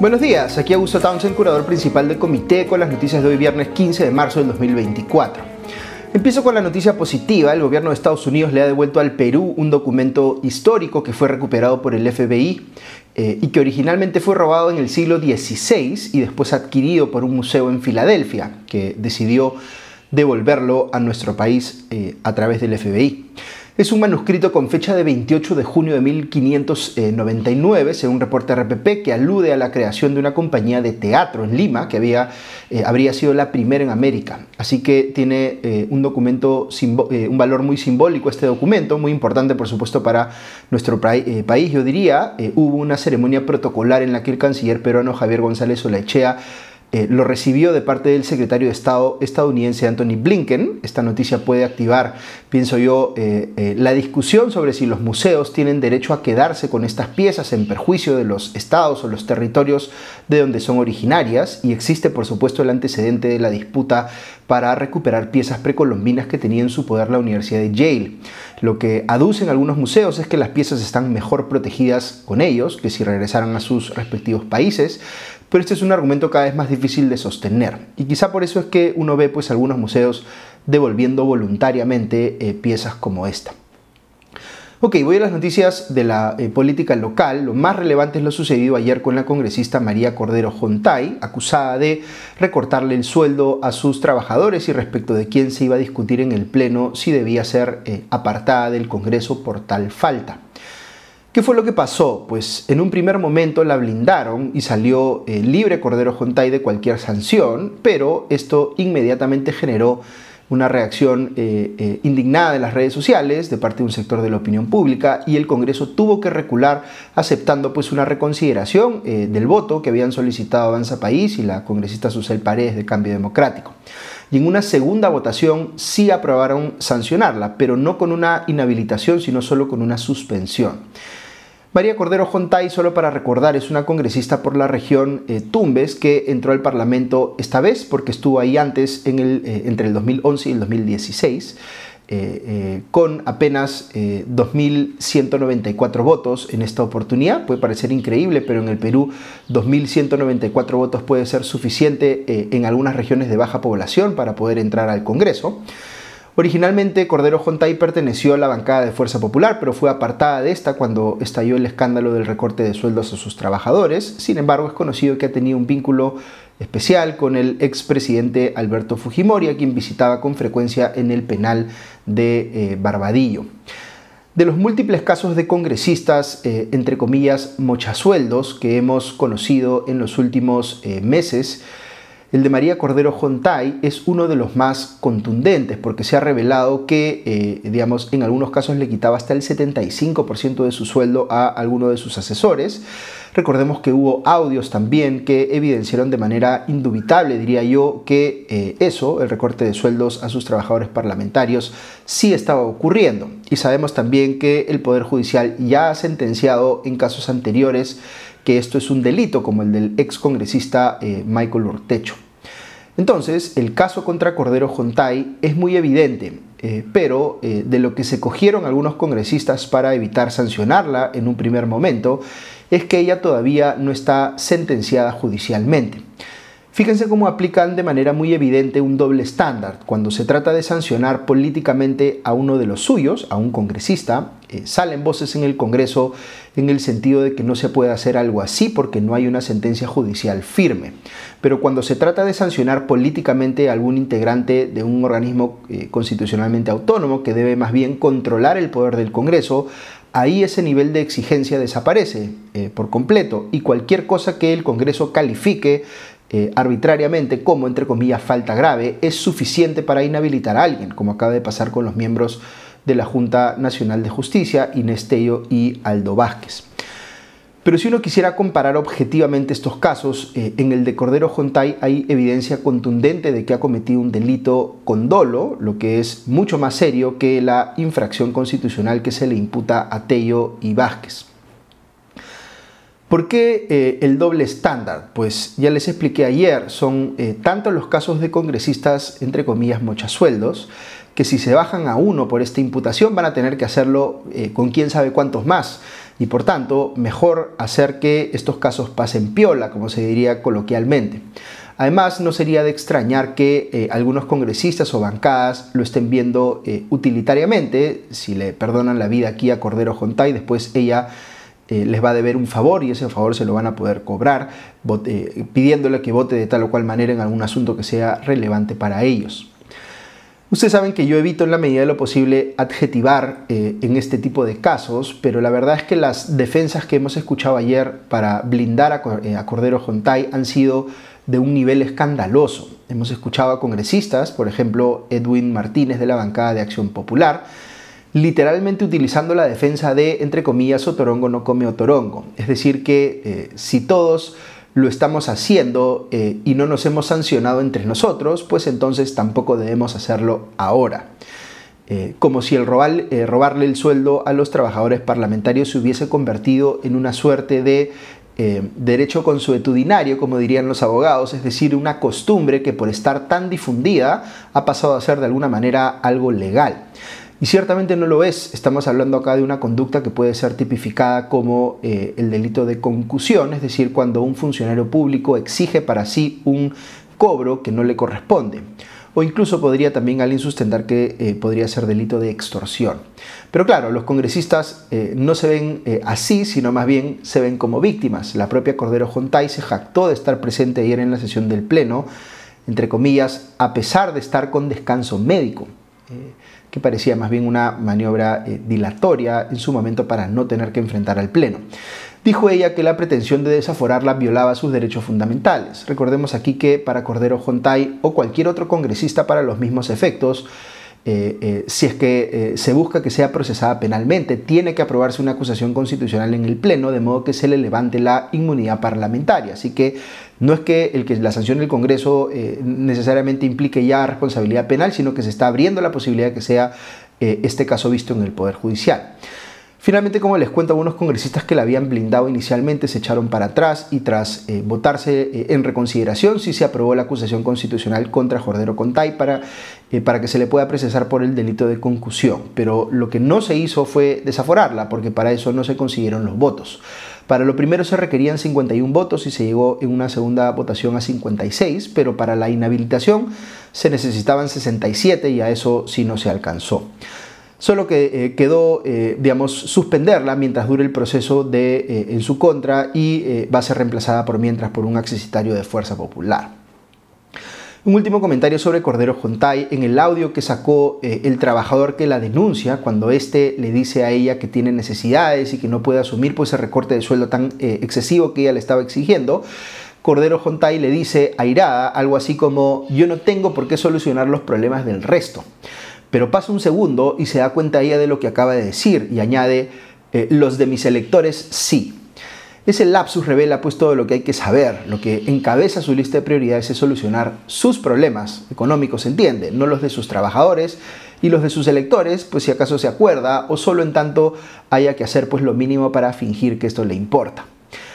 Buenos días, aquí Augusto Townsend, curador principal del comité, con las noticias de hoy viernes 15 de marzo del 2024. Empiezo con la noticia positiva. El gobierno de Estados Unidos le ha devuelto al Perú un documento histórico que fue recuperado por el FBI y que originalmente fue robado en el siglo XVI y después adquirido por un museo en Filadelfia, que decidió devolverlo a nuestro país a través del FBI. Es un manuscrito con fecha de 28 de junio de 1599, según reporte RPP, que alude a la creación de una compañía de teatro en Lima, que habría sido la primera en América. Así que tiene un valor muy simbólico este documento, muy importante por supuesto para nuestro país. Yo diría, hubo una ceremonia protocolar en la que el canciller peruano Javier González Olaechea lo recibió de parte del secretario de Estado estadounidense Antony Blinken. Esta noticia puede activar, pienso yo, la discusión sobre si los museos tienen derecho a quedarse con estas piezas en perjuicio de los estados o los territorios de donde son originarias, y existe por supuesto el antecedente de la disputa para recuperar piezas precolombinas que tenía en su poder la Universidad de Yale. Lo que aducen algunos museos es que las piezas están mejor protegidas con ellos que si regresaran a sus respectivos países, pero este es un argumento cada vez más difícil de sostener, y quizá por eso es que uno ve algunos museos devolviendo voluntariamente piezas como esta. Ok, voy a las noticias de la política local. Lo más relevante es lo sucedido ayer con la congresista María Cordero Jontay, acusada de recortarle el sueldo a sus trabajadores y respecto de quién se iba a discutir en el Pleno si debía ser apartada del Congreso por tal falta. ¿Qué fue lo que pasó? Pues en un primer momento la blindaron y salió libre Cordero Jontay de cualquier sanción, pero esto inmediatamente generó una reacción indignada de las redes sociales de parte de un sector de la opinión pública, y el Congreso tuvo que recular aceptando una reconsideración del voto que habían solicitado Avanza País y la congresista Susel Paredes de Cambio Democrático. Y en una segunda votación sí aprobaron sancionarla, pero no con una inhabilitación, sino solo con una suspensión. María Cordero Jontay, solo para recordar, es una congresista por la región Tumbes que entró al Parlamento esta vez porque estuvo ahí antes entre el 2011 y el 2016 con apenas 2.194 votos en esta oportunidad. Puede parecer increíble, pero en el Perú 2.194 votos puede ser suficiente en algunas regiones de baja población para poder entrar al Congreso. Originalmente Cordero Jontay perteneció a la bancada de Fuerza Popular, pero fue apartada de esta cuando estalló el escándalo del recorte de sueldos a sus trabajadores. Sin embargo, es conocido que ha tenido un vínculo especial con el expresidente Alberto Fujimori, a quien visitaba con frecuencia en el penal de Barbadillo. De los múltiples casos de congresistas, entre comillas, mochasueldos que hemos conocido en los últimos meses, el de María Cordero Jontay es uno de los más contundentes porque se ha revelado que, en algunos casos le quitaba hasta el 75% de su sueldo a alguno de sus asesores. Recordemos que hubo audios también que evidenciaron de manera indubitable, diría yo, que el recorte de sueldos a sus trabajadores parlamentarios, sí estaba ocurriendo. Y sabemos también que el Poder Judicial ya ha sentenciado en casos anteriores que esto es un delito, como el del excongresista Michael Urtecho. Entonces, el caso contra Cordero Jontay es muy evidente, pero de lo que se cogieron algunos congresistas para evitar sancionarla en un primer momento es que ella todavía no está sentenciada judicialmente. Fíjense cómo aplican de manera muy evidente un doble estándar. Cuando se trata de sancionar políticamente a uno de los suyos, a un congresista, salen voces en el Congreso en el sentido de que no se puede hacer algo así porque no hay una sentencia judicial firme. Pero cuando se trata de sancionar políticamente a algún integrante de un organismo constitucionalmente autónomo que debe más bien controlar el poder del Congreso, ahí ese nivel de exigencia desaparece por completo, y cualquier cosa que el Congreso califique arbitrariamente como, entre comillas, falta grave, es suficiente para inhabilitar a alguien, como acaba de pasar con los miembros de la Junta Nacional de Justicia, Inés Tello y Aldo Vázquez. Pero si uno quisiera comparar objetivamente estos casos, en el de Cordero Jontay hay evidencia contundente de que ha cometido un delito con dolo, lo que es mucho más serio que la infracción constitucional que se le imputa a Tello y Vázquez. ¿Por qué el doble estándar? Pues ya les expliqué ayer, son tanto los casos de congresistas, entre comillas, mochasueldos, que si se bajan a uno por esta imputación van a tener que hacerlo con quién sabe cuántos más. y por tanto mejor hacer que estos casos pasen piola, como se diría coloquialmente. Además, no sería de extrañar que algunos congresistas o bancadas lo estén viendo utilitariamente. Si le perdonan la vida aquí a Cordero Jontay, después ella les va a deber un favor y ese favor se lo van a poder cobrar pidiéndole que vote de tal o cual manera en algún asunto que sea relevante para ellos. Ustedes saben que yo evito en la medida de lo posible adjetivar en este tipo de casos, pero la verdad es que las defensas que hemos escuchado ayer para blindar a Cordero Jontay han sido de un nivel escandaloso. Hemos escuchado a congresistas, por ejemplo Edwin Martínez de la bancada de Acción Popular, literalmente utilizando la defensa de, entre comillas, Otorongo no come otorongo. Es decir que si todos lo estamos haciendo y no nos hemos sancionado entre nosotros, pues entonces tampoco debemos hacerlo ahora. Como si el robarle el sueldo a los trabajadores parlamentarios se hubiese convertido en una suerte de derecho consuetudinario, como dirían los abogados, es decir, una costumbre que por estar tan difundida ha pasado a ser de alguna manera algo legal. Y ciertamente no lo es. Estamos hablando acá de una conducta que puede ser tipificada como el delito de concusión, es decir, cuando un funcionario público exige para sí un cobro que no le corresponde. O incluso podría también alguien sustentar que podría ser delito de extorsión. Pero claro, los congresistas no se ven así, sino más bien se ven como víctimas. La propia Cordero Jontay se jactó de estar presente ayer en la sesión del Pleno, entre comillas, a pesar de estar con descanso médico, que parecía más bien una maniobra dilatoria en su momento para no tener que enfrentar al Pleno. Dijo ella que la pretensión de desaforarla violaba sus derechos fundamentales. Recordemos aquí que para Cordero Jontay o cualquier otro congresista para los mismos efectos, si es que se busca que sea procesada penalmente, tiene que aprobarse una acusación constitucional en el Pleno, de modo que se le levante la inmunidad parlamentaria. Así que no es que la sanción del Congreso necesariamente implique ya responsabilidad penal, sino que se está abriendo la posibilidad de que sea este caso visto en el Poder Judicial. Finalmente, como les cuento, algunos congresistas que la habían blindado inicialmente se echaron para atrás y tras votarse en reconsideración sí se aprobó la acusación constitucional contra Cordero Jontay para que se le pueda procesar por el delito de concusión. Pero lo que no se hizo fue desaforarla, porque para eso no se consiguieron los votos. Para lo primero se requerían 51 votos y se llegó en una segunda votación a 56, pero para la inhabilitación se necesitaban 67 y a eso sí no se alcanzó. Solo que quedó, suspenderla mientras dure el proceso en su contra y va a ser reemplazada por mientras por un accesitario de Fuerza Popular. Un último comentario sobre Cordero Jontay. En el audio que sacó el trabajador que la denuncia, cuando éste le dice a ella que tiene necesidades y que no puede asumir pues, el recorte de sueldo tan excesivo que ella le estaba exigiendo, Cordero Jontay le dice airada algo así como: yo no tengo por qué solucionar los problemas del resto. Pero pasa un segundo y se da cuenta ella de lo que acaba de decir y añade: los de mis electores sí. Ese lapsus revela pues todo lo que hay que saber. Lo que encabeza su lista de prioridades es solucionar sus problemas económicos, se entiende, no los de sus trabajadores y los de sus electores, pues si acaso se acuerda o solo en tanto haya que hacer pues lo mínimo para fingir que esto le importa.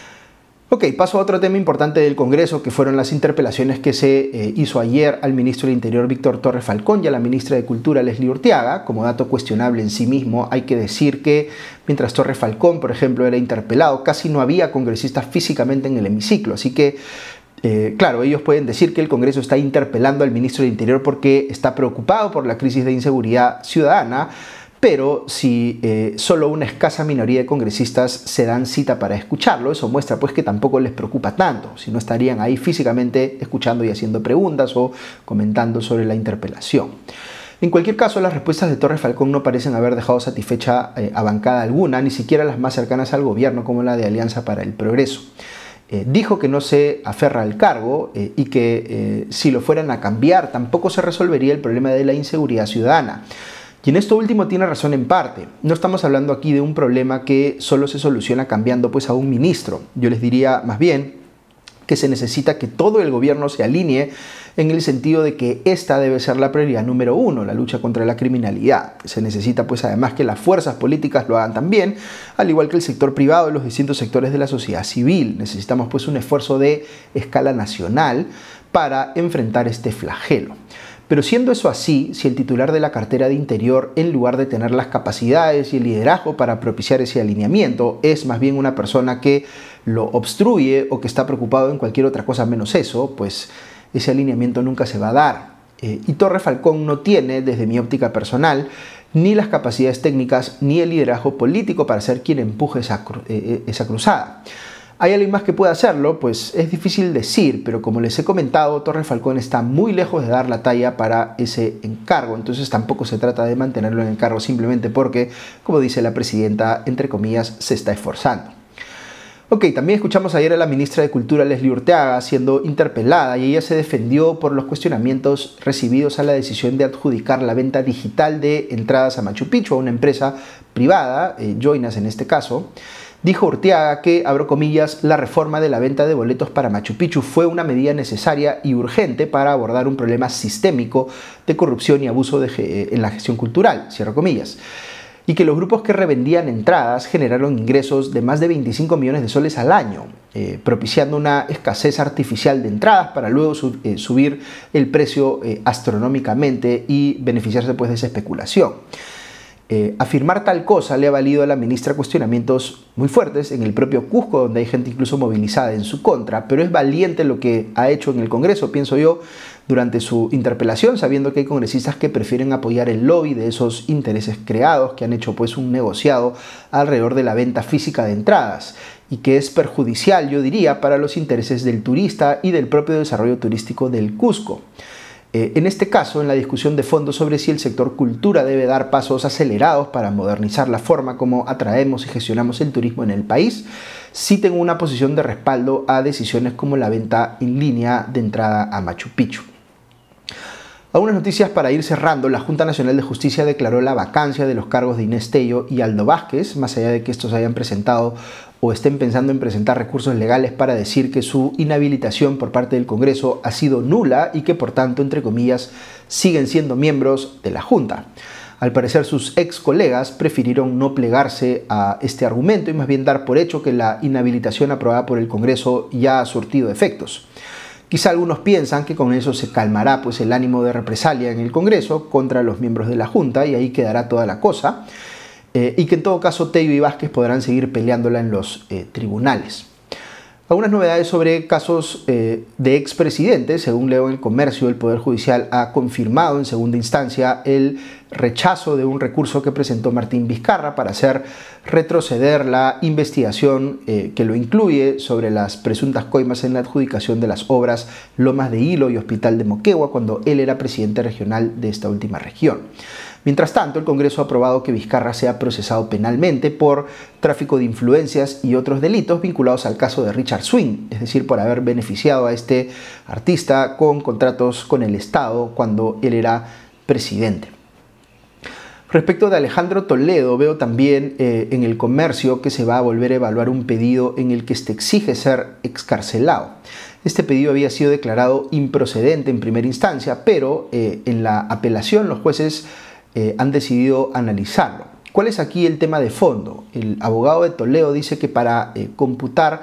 Ok, paso a otro tema importante del Congreso, que fueron las interpelaciones que se hizo ayer al ministro del Interior Víctor Torres Falcón y a la ministra de Cultura Leslie Urteaga. Como dato cuestionable en sí mismo, hay que decir que mientras Torres Falcón, por ejemplo, era interpelado, casi no había congresistas físicamente en el hemiciclo. Así que, claro, ellos pueden decir que el Congreso está interpelando al ministro del Interior porque está preocupado por la crisis de inseguridad ciudadana, pero si solo una escasa minoría de congresistas se dan cita para escucharlo, eso muestra pues que tampoco les preocupa tanto, si no estarían ahí físicamente escuchando y haciendo preguntas o comentando sobre la interpelación. En cualquier caso, las respuestas de Torres Falcón no parecen haber dejado satisfecha a bancada alguna, ni siquiera las más cercanas al gobierno como la de Alianza para el Progreso. Dijo que no se aferra al cargo y que si lo fueran a cambiar tampoco se resolvería el problema de la inseguridad ciudadana. Y en esto último tiene razón en parte. No estamos hablando aquí de un problema que solo se soluciona cambiando pues a un ministro. Yo les diría más bien que se necesita que todo el gobierno se alinee en el sentido de que esta debe ser la prioridad número uno, la lucha contra la criminalidad. Se necesita pues además que las fuerzas políticas lo hagan también, al igual que el sector privado y los distintos sectores de la sociedad civil. Necesitamos pues un esfuerzo de escala nacional para enfrentar este flagelo. Pero siendo eso así, si el titular de la cartera de Interior, en lugar de tener las capacidades y el liderazgo para propiciar ese alineamiento, es más bien una persona que lo obstruye o que está preocupado en cualquier otra cosa menos eso, pues ese alineamiento nunca se va a dar. Y Torre Falcón no tiene, desde mi óptica personal, ni las capacidades técnicas ni el liderazgo político para ser quien empuje esa cruzada. ¿Hay alguien más que pueda hacerlo? Pues es difícil decir, pero como les he comentado, Torre Falcón está muy lejos de dar la talla para ese encargo, entonces tampoco se trata de mantenerlo en el cargo simplemente porque, como dice la presidenta, entre comillas, se está esforzando. Ok, también escuchamos ayer a la ministra de Cultura, Leslie Urteaga, siendo interpelada, y ella se defendió por los cuestionamientos recibidos a la decisión de adjudicar la venta digital de entradas a Machu Picchu a una empresa privada, Joinas en este caso. Dijo Urteaga que, abro comillas, la reforma de la venta de boletos para Machu Picchu fue una medida necesaria y urgente para abordar un problema sistémico de corrupción y abuso en la gestión cultural, cierro comillas, y que los grupos que revendían entradas generaron ingresos de más de 25 millones de soles al año, propiciando una escasez artificial de entradas para luego subir el precio astronómicamente y beneficiarse pues de esa especulación. Afirmar tal cosa le ha valido a la ministra cuestionamientos muy fuertes en el propio Cusco, donde hay gente incluso movilizada en su contra, pero es valiente lo que ha hecho en el Congreso, pienso yo, durante su interpelación, sabiendo que hay congresistas que prefieren apoyar el lobby de esos intereses creados, que han hecho pues un negociado alrededor de la venta física de entradas, y que es perjudicial, yo diría, para los intereses del turista y del propio desarrollo turístico del Cusco. En este caso, en la discusión de fondo sobre si el sector cultura debe dar pasos acelerados para modernizar la forma como atraemos y gestionamos el turismo en el país, sí tengo una posición de respaldo a decisiones como la venta en línea de entrada a Machu Picchu. Algunas noticias para ir cerrando. La Junta Nacional de Justicia declaró la vacancia de los cargos de Inés Tello y Aldo Vázquez, más allá de que estos hayan presentado o estén pensando en presentar recursos legales para decir que su inhabilitación por parte del Congreso ha sido nula y que por tanto, entre comillas, siguen siendo miembros de la Junta. Al parecer sus ex colegas prefirieron no plegarse a este argumento y más bien dar por hecho que la inhabilitación aprobada por el Congreso ya ha surtido efectos. Quizá algunos piensan que con eso se calmará pues el ánimo de represalia en el Congreso contra los miembros de la Junta y ahí quedará toda la cosa, y que en todo caso Tello y Vázquez podrán seguir peleándola en los tribunales. Algunas novedades sobre casos de expresidentes. Según leo en El Comercio, el Poder Judicial ha confirmado en segunda instancia el rechazo de un recurso que presentó Martín Vizcarra para hacer retroceder la investigación que lo incluye sobre las presuntas coimas en la adjudicación de las obras Lomas de Hilo y Hospital de Moquegua cuando él era presidente regional de esta última región. Mientras tanto, el Congreso ha aprobado que Vizcarra sea procesado penalmente por tráfico de influencias y otros delitos vinculados al caso de Richard Swing, es decir, por haber beneficiado a este artista con contratos con el Estado cuando él era presidente. Respecto de Alejandro Toledo, veo también en El Comercio que se va a volver a evaluar un pedido en el que se exige ser excarcelado. Este pedido había sido declarado improcedente en primera instancia, pero en la apelación los jueces han decidido analizarlo. ¿Cuál es aquí el tema de fondo? El abogado de Toledo dice que para computar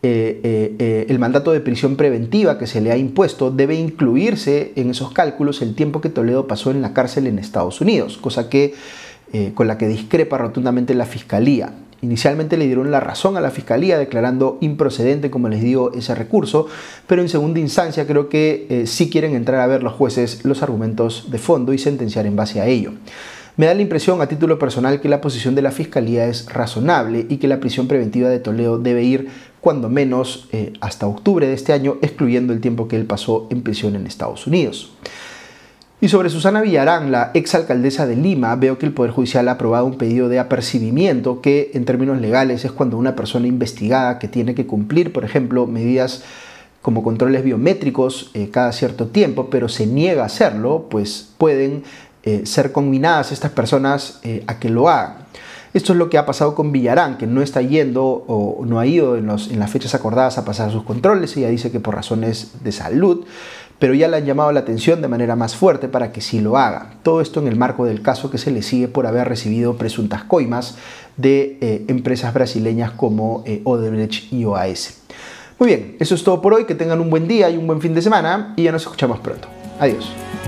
el mandato de prisión preventiva que se le ha impuesto debe incluirse en esos cálculos el tiempo que Toledo pasó en la cárcel en Estados Unidos, cosa que, con la que discrepa rotundamente la Fiscalía. Inicialmente le dieron la razón a la Fiscalía declarando improcedente, como les digo, ese recurso, pero en segunda instancia creo que sí quieren entrar a ver los jueces los argumentos de fondo y sentenciar en base a ello. Me da la impresión a título personal que la posición de la Fiscalía es razonable y que la prisión preventiva de Toledo debe ir cuando menos hasta octubre de este año, excluyendo el tiempo que él pasó en prisión en Estados Unidos. Y sobre Susana Villarán, la exalcaldesa de Lima, veo que el Poder Judicial ha aprobado un pedido de apercibimiento que en términos legales es cuando una persona investigada que tiene que cumplir, por ejemplo, medidas como controles biométricos cada cierto tiempo, pero se niega a hacerlo, pues pueden ser conminadas estas personas a que lo hagan. Esto es lo que ha pasado con Villarán, que no está yendo o no ha ido en las fechas acordadas a pasar sus controles. Ella dice que por razones de salud, pero ya le han llamado la atención de manera más fuerte para que sí lo haga. Todo esto en el marco del caso que se le sigue por haber recibido presuntas coimas de empresas brasileñas como Odebrecht y OAS. Muy bien, eso es todo por hoy. Que tengan un buen día y un buen fin de semana y ya nos escuchamos pronto. Adiós.